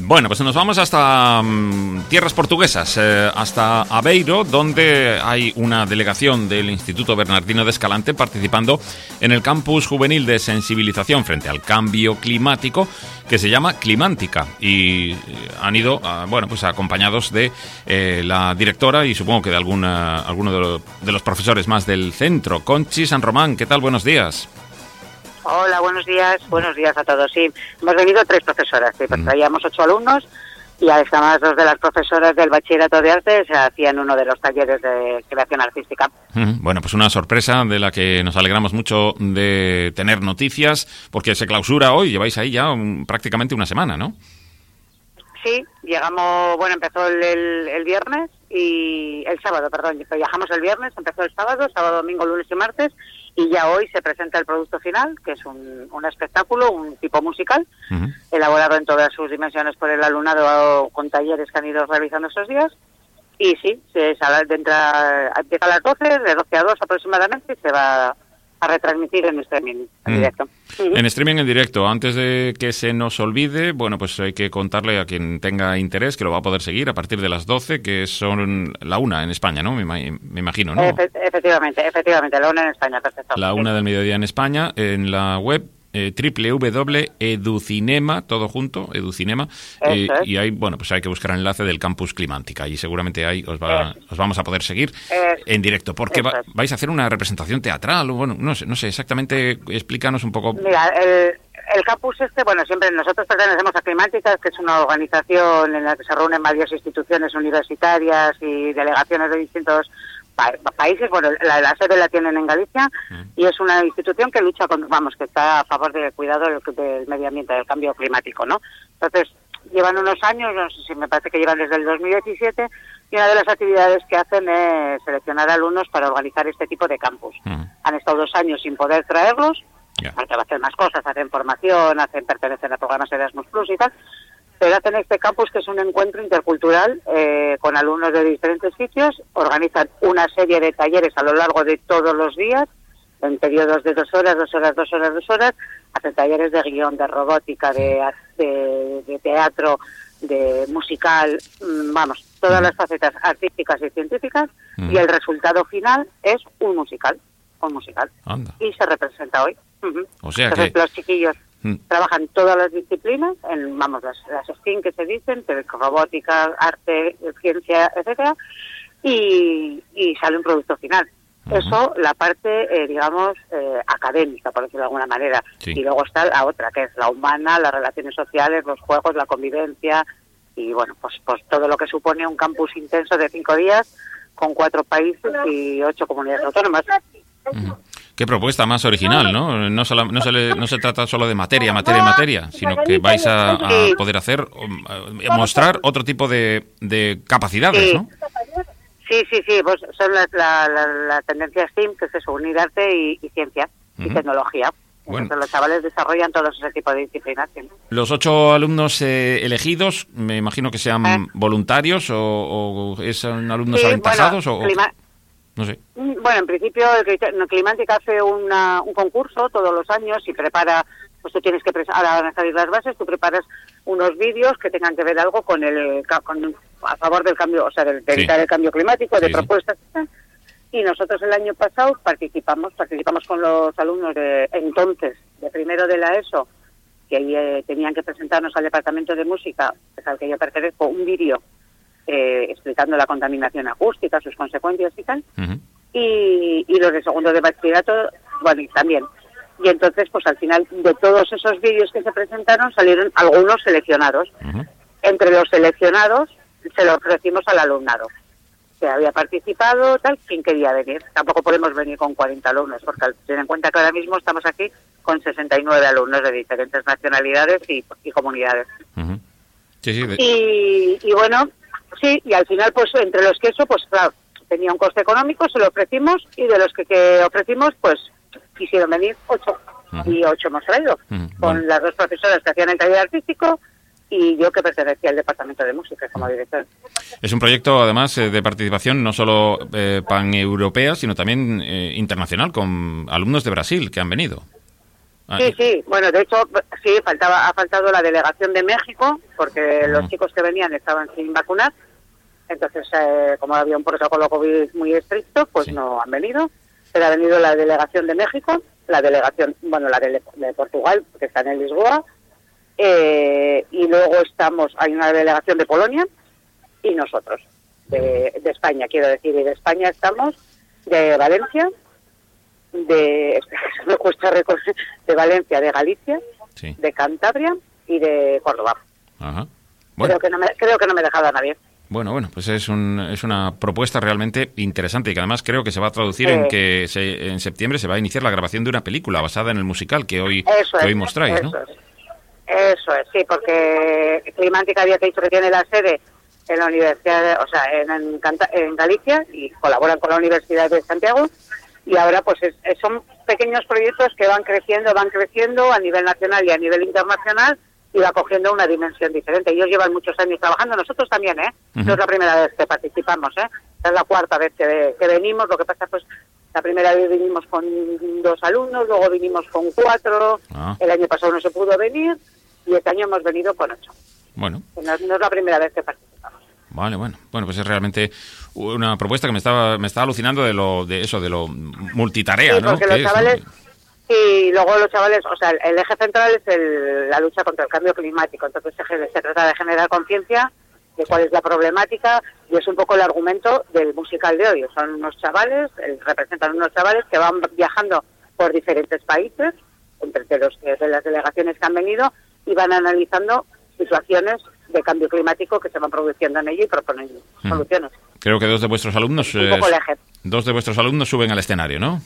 Bueno, pues nos vamos hasta tierras portuguesas, hasta Aveiro, donde hay una delegación del Instituto Bernardino de Escalante participando en el campus juvenil de sensibilización frente al cambio climático, que se llama Climántica, y han ido, bueno, pues acompañados de la directora y supongo que de alguno de los profesores más del centro. Conchi San Román, ¿qué tal? Buenos días. Hola, buenos días a todos. Sí, hemos venido 3 profesoras, sí, pues traíamos 8 alumnos y además 2 de las profesoras del Bachillerato de Arte se hacían uno de los talleres de creación artística. Bueno, pues una sorpresa de la que nos alegramos mucho de tener noticias, porque se clausura hoy, lleváis ahí ya prácticamente una semana, ¿no? Sí, llegamos, bueno, empezó el viernes y el sábado, perdón, viajamos el viernes, empezó el sábado, domingo, lunes y martes, y ya hoy se presenta el producto final, que es un espectáculo, un tipo musical, elaborado en todas sus dimensiones por el alumnado con talleres que han ido realizando estos días. Y sí, empieza a las 12, de 12 a 2 aproximadamente, y se va a retransmitir en streaming en directo. En streaming en directo. Antes de que se nos olvide, bueno, pues hay que contarle a quien tenga interés que lo va a poder seguir a partir de las 12, que son la 1 en España, ¿no? Me imagino, ¿no? Efectivamente, la 1 en España, perfecto. La 1 del mediodía en España, en la web www.educinema, todo junto, Educinema, y ahí, bueno, pues hay que buscar el enlace del Campus Climántica y seguramente ahí os vamos a poder seguir en directo, porque vais a hacer una representación teatral, o bueno, no sé exactamente, explícanos un poco. Mira, el campus bueno, siempre nosotros pertenecemos a Climántica, que es una organización en la que se reúnen varias instituciones universitarias y delegaciones de distintos países. Bueno, la sede la tienen en Galicia y es una institución que lucha que está a favor del cuidado del medio ambiente, del cambio climático, ¿no? Entonces, llevan unos años, no sé si me parece que llevan desde el 2017, y una de las actividades que hacen es seleccionar alumnos para organizar este tipo de campus. Han estado 2 años sin poder traerlos, porque va a hacer más cosas, hacen formación, pertenecen a programas Erasmus Plus y tal, pero hacen este campus, que es un encuentro intercultural con alumnos de diferentes sitios. Organizan una serie de talleres a lo largo de todos los días, en periodos de 2 horas, 2 horas, 2 horas, 2 horas. Hacen talleres de guión, de robótica, de teatro, de musical, todas las facetas artísticas y científicas, y el resultado final es un musical. Anda. Y se representa hoy. O sea, entonces los chiquillos trabajan todas las disciplinas, las STEAM que se dicen, robótica, arte, ciencia, etcétera, y sale un producto final. Eso, la parte, académica, por decirlo de alguna manera. Sí. Y luego está la otra, que es la humana, las relaciones sociales, los juegos, la convivencia, y bueno, pues todo lo que supone un campus intenso de 5 días, con 4 países y 8 comunidades autónomas. Qué propuesta más original, ¿no? No se trata solo de materia, sino que vais a poder mostrar otro tipo de capacidades, ¿no? Sí, pues son la tendencia STEAM, que es eso, unir arte y ciencia y tecnología. Bueno. Entonces los chavales desarrollan todos ese tipo de disciplinas. ¿Sí? Los 8 alumnos elegidos, me imagino que sean voluntarios o son alumnos aventajados no sé. Bueno, en principio Climántica hace un concurso todos los años y prepara, pues tú tienes que ahora van a salir las bases, tú preparas unos vídeos que tengan que ver algo a favor del cambio, o sea, de evitar el cambio climático, de propuestas. Y nosotros el año pasado participamos con los alumnos de primero de la ESO, que tenían que presentarnos al departamento de música, al que yo pertenezco, un vídeo explicando la contaminación acústica, sus consecuencias y tal, y los de segundo de bachillerato, bueno, y también. Y entonces, pues al final de todos esos vídeos que se presentaron, salieron algunos seleccionados. Entre los seleccionados se lo ofrecimos al alumnado que había participado, tal, quien quería venir. Tampoco podemos venir con 40 alumnos, porque ten en cuenta que ahora mismo estamos aquí con 69 alumnos de diferentes nacionalidades y comunidades. Y bueno, sí, y al final, pues entre los que pues claro, tenía un coste económico, se lo ofrecimos, y de los que ofrecimos, pues quisieron venir 8, y 8 hemos traído, con las 2 profesoras que hacían el taller artístico y yo, que pertenecía al departamento de música como director. Es un proyecto, además, de participación no solo paneuropea, sino también internacional, con alumnos de Brasil que han venido. Sí, bueno, de hecho, sí, ha faltado la delegación de México, porque los chicos que venían estaban sin vacunar, entonces, como había un protocolo COVID muy estricto, pues no han venido, pero ha venido la delegación de México, la delegación, bueno, la de Portugal, que está en el Lisboa, y luego hay una delegación de Polonia, y nosotros, de España, quiero decir, y de España estamos, de Valencia, me cuesta recordar, de Valencia, de Galicia, de Cantabria y de Córdoba. Ajá. Bueno. Creo que no me he dejado a nadie. Bueno, pues es una propuesta realmente interesante y que además creo que se va a traducir en que en septiembre se va a iniciar la grabación de una película basada en el musical que hoy mostráis, ¿no? Eso es, sí, porque Climántica había dicho que tiene la sede en la universidad, o sea, en Galicia, y colaboran con la Universidad de Santiago, y ahora pues son pequeños proyectos que van creciendo a nivel nacional y a nivel internacional, y va cogiendo una dimensión diferente. Ellos llevan muchos años trabajando, nosotros también, No es la primera vez que participamos, es la cuarta vez que venimos. Lo que pasa, pues, la primera vez vinimos con 2 alumnos, luego vinimos con 4, el año pasado no se pudo venir, y este año hemos venido con 8. Bueno. No es la primera vez que participamos. Vale, bueno, pues es realmente una propuesta que me estaba alucinando de lo multitarea, sí, ¿no? Porque los chavales, y luego los chavales, o sea, el eje central es la lucha contra el cambio climático, entonces se trata de generar conciencia de cuál es la problemática, y es un poco el argumento del musical de hoy. Son unos chavales, representan unos chavales que van viajando por diferentes países, entre de las delegaciones que han venido, y van analizando situaciones de cambio climático que se van produciendo en ello y proponen soluciones. Creo que dos de vuestros alumnos suben al escenario, ¿no?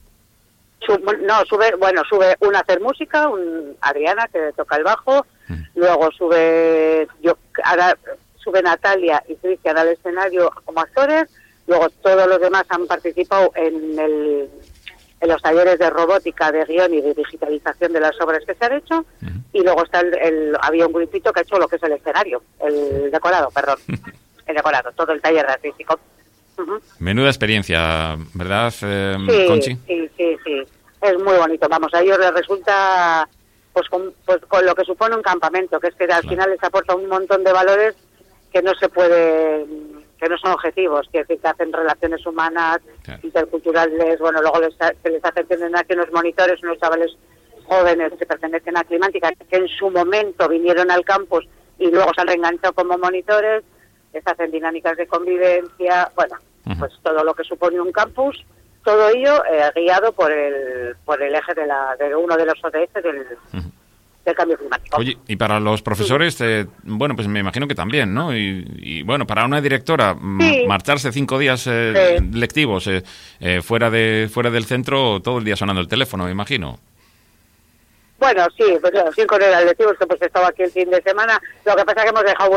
Sube una a hacer música, Adriana, que toca el bajo, luego sube Natalia y Cristian al escenario como actores, luego todos los demás han participado en los talleres de robótica, de guión y de digitalización de las obras que se han hecho, y luego había un grupito que ha hecho lo que es el escenario, el decorado, todo el taller artístico. Menuda experiencia, ¿verdad, Conchi? Sí, es muy bonito. Vamos, a ellos les resulta pues con lo que supone un campamento, que es que al final les aporta un montón de valores que no son objetivos, que hacen relaciones humanas, interculturales. Bueno, luego se les hace entender que unos monitores, unos chavales jóvenes que pertenecen a Climántica, que en su momento vinieron al campus y luego se han reenganchado como monitores, les hacen dinámicas de convivencia, bueno, pues todo lo que supone un campus, todo ello guiado por el eje de uno de los ODS del cambio climático. Oye, y para los profesores, pues me imagino que también, ¿no? Y bueno, para una directora, marcharse 5 días lectivos fuera del centro, todo el día sonando el teléfono, me imagino. Bueno, sí, pues 5 días lectivos, que pues he estado aquí el fin de semana. Lo que pasa es que hemos dejado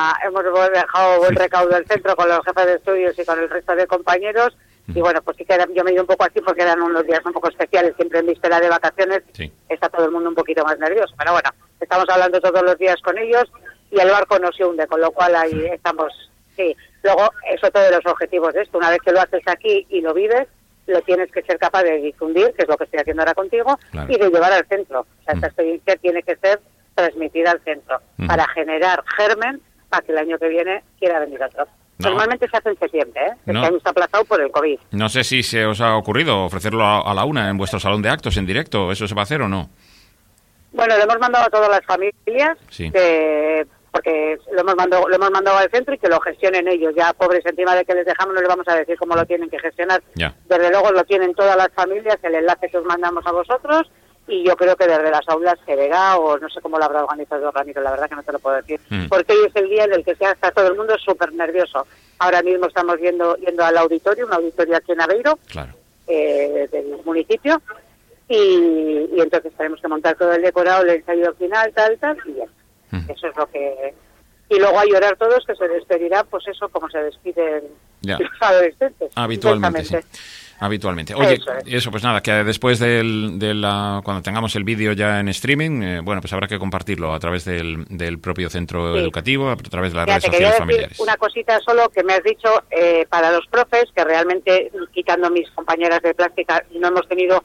buen recaudo del centro con los jefes de estudios y con el resto de compañeros. Y bueno, pues sí que yo me he ido un poco así porque eran unos días un poco especiales, siempre en víspera de vacaciones está todo el mundo un poquito más nervioso. Pero bueno, estamos hablando todos los días con ellos y el barco no se hunde, con lo cual ahí estamos, sí. Luego, es otro de los objetivos de esto, una vez que lo haces aquí y lo vives, lo tienes que ser capaz de difundir, que es lo que estoy haciendo ahora contigo, y de llevar al centro. O sea, esta experiencia tiene que ser transmitida al centro para generar germen para que el año que viene quiera venir otro. Normalmente se hace en septiembre, Este año está aplazado por el COVID. No sé si se os ha ocurrido ofrecerlo a la una en vuestro salón de actos en directo. ¿Eso se va a hacer o no? Bueno, lo hemos mandado a todas las familias, porque lo hemos mandado al centro y que lo gestionen ellos. Ya, pobres, encima de que les dejamos, no les vamos a decir cómo lo tienen que gestionar. Desde luego lo tienen todas las familias, el enlace que os mandamos a vosotros, y yo creo que desde las aulas se verá, o no sé cómo lo habrá organizado Ramiro, la verdad que no te lo puedo decir, porque hoy es el día en el que está todo el mundo súper nervioso. Ahora mismo estamos yendo al auditorio, un auditorio aquí en Aveiro, del municipio, y entonces tenemos que montar todo el decorado, el ensayo final, tal, y bien. Eso es lo que... Y luego a llorar todos, que se despedirán, pues eso, como se despiden los adolescentes. Habitualmente. Oye, eso pues nada, que después cuando tengamos el vídeo ya en streaming, pues habrá que compartirlo a través del propio centro educativo, a través de las redes sociales familiares. Una cosita solo que me has dicho para los profes, que realmente, quitando mis compañeras de plástica, no hemos tenido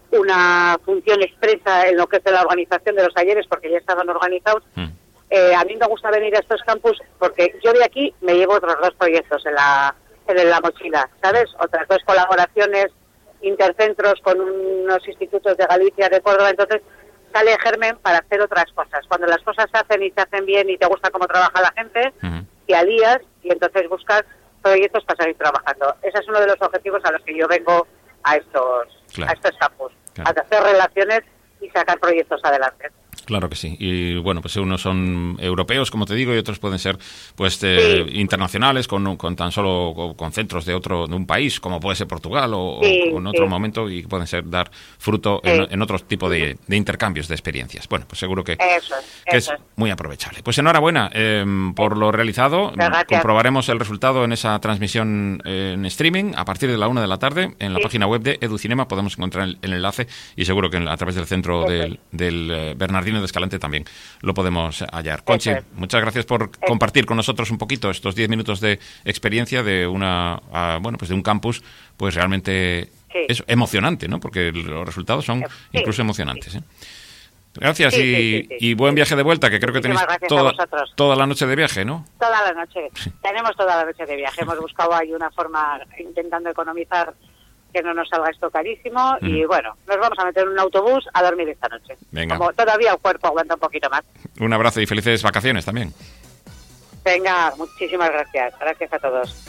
una función expresa en lo que es la organización de los talleres, porque ya estaban organizados. A mí me gusta venir a estos campus porque yo de aquí me llevo otros 2 proyectos en la mochila, ¿sabes? Otras 2 colaboraciones intercentros con unos institutos de Galicia, de Córdoba. Entonces sale germen para hacer otras cosas. Cuando las cosas se hacen y se hacen bien y te gusta cómo trabaja la gente, te alías y entonces buscas proyectos para seguir trabajando. Ese es uno de los objetivos a los que yo vengo a estos campus, a hacer relaciones y sacar proyectos adelante. Claro que sí. Y bueno, pues unos son europeos, como te digo, y otros pueden ser pues internacionales, con tan solo con centros de un país, como puede ser Portugal o en otro momento, y pueden dar fruto en otro tipo de intercambios de experiencias. Bueno, pues seguro que es muy aprovechable. Pues enhorabuena por lo realizado. Comprobaremos el resultado en esa transmisión en streaming a partir de la 1 de la tarde. En la página web de EduCinema podemos encontrar el enlace, y seguro que a través del centro del Bernardino de Escalante también lo podemos hallar. Conchi, muchas gracias por compartir con nosotros un poquito estos 10 minutos de experiencia de de un campus pues realmente es emocionante, ¿no? Porque los resultados son incluso emocionantes, ¿eh? Gracias y buen viaje de vuelta, que creo que tenéis toda la noche de viaje, ¿no? Toda la noche. Tenemos toda la noche de viaje. Hemos buscado ahí una forma, intentando economizar, que no nos salga esto carísimo, y bueno, nos vamos a meter en un autobús a dormir esta noche. Venga. Como todavía el cuerpo aguanta un poquito más. Un abrazo y felices vacaciones también. Venga, muchísimas gracias. Gracias a todos.